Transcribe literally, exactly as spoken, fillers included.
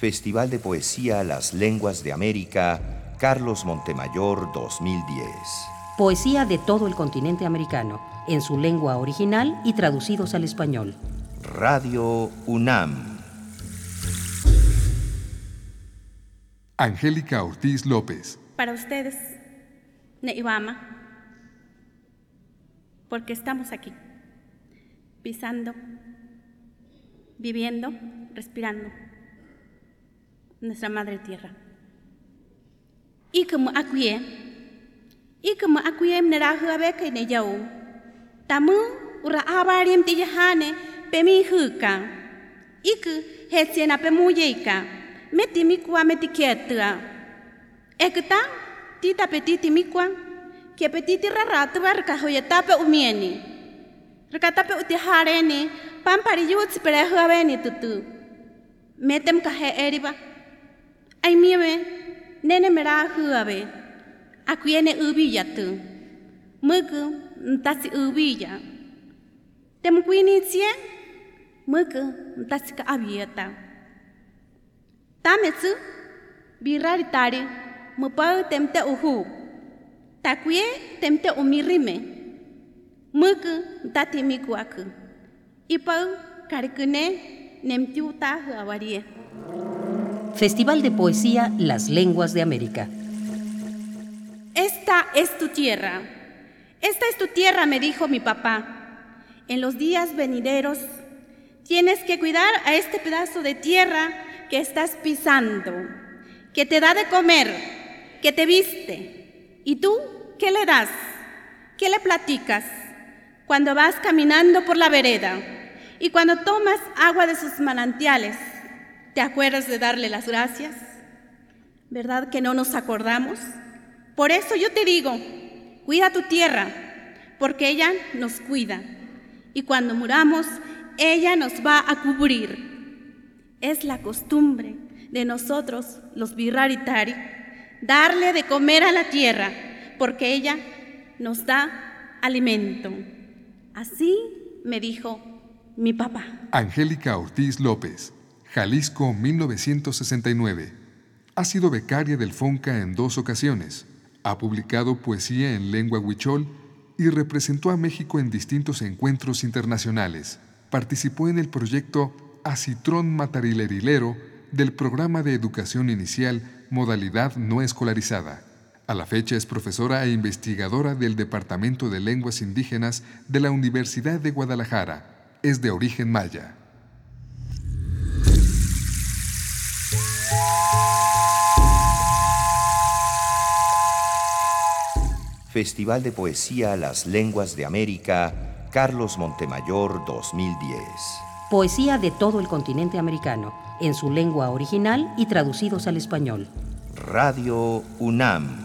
Festival de Poesía Las Lenguas de América, Carlos Montemayor dos mil diez. Poesía de todo el continente americano, en su lengua original y traducidos al español. Radio UNAM. Angélica Ortiz López. Para ustedes, Neibama, porque estamos aquí, pisando, viviendo, respirando nuestra madre tierra. Y como acuye, y como acuye mnera huabeca ne yau, tamu ura abariem tijahane pemi huka, y que hesiena pemuyeika, metimikwa metikietua. Ekta, tita petiti mikwa, que petiti raratu barca hoyetape umieni. Recatape utihareni, pampari yuts perehuaveni tutu. Metem kahe eriba. Ay mieme, nene mera huave. Akuene ubilla tu. Mugu, ntasi ubilla. Tem kuinitsie, mugu, ntasi ka abieta. Tametsu, biraritari, mupau temte uhu. Takuye temte umirime. Mugu, ntati mikuaku. Ipau, karikune, nemtiuta huavarie. Festival de Poesía Las Lenguas de América. Esta es tu tierra. Esta es tu tierra, me dijo mi papá. En los días venideros tienes que cuidar a este pedazo de tierra que estás pisando, que te da de comer, que te viste. ¿Y tú qué le das? ¿Qué le platicas? Cuando vas caminando por la vereda y cuando tomas agua de sus manantiales, ¿te acuerdas de darle las gracias? ¿Verdad que no nos acordamos? Por eso yo te digo, cuida tu tierra, porque ella nos cuida. Y cuando muramos, ella nos va a cubrir. Es la costumbre de nosotros, los Biraritari, darle de comer a la tierra, porque ella nos da alimento. Así me dijo mi papá. Angélica Ortiz López, Jalisco, mil novecientos sesenta y nueve. Ha sido becaria del FONCA en dos ocasiones. Ha publicado poesía en lengua huichol y representó a México en distintos encuentros internacionales. Participó en el proyecto Acitrón Matarilerilero del Programa de Educación Inicial Modalidad No Escolarizada. A la fecha es profesora e investigadora del Departamento de Lenguas Indígenas de la Universidad de Guadalajara. Es de origen maya. Festival de Poesía Las Lenguas de América, Carlos Montemayor dos mil diez. Poesía de todo el continente americano, en su lengua original y traducidos al español. Radio UNAM.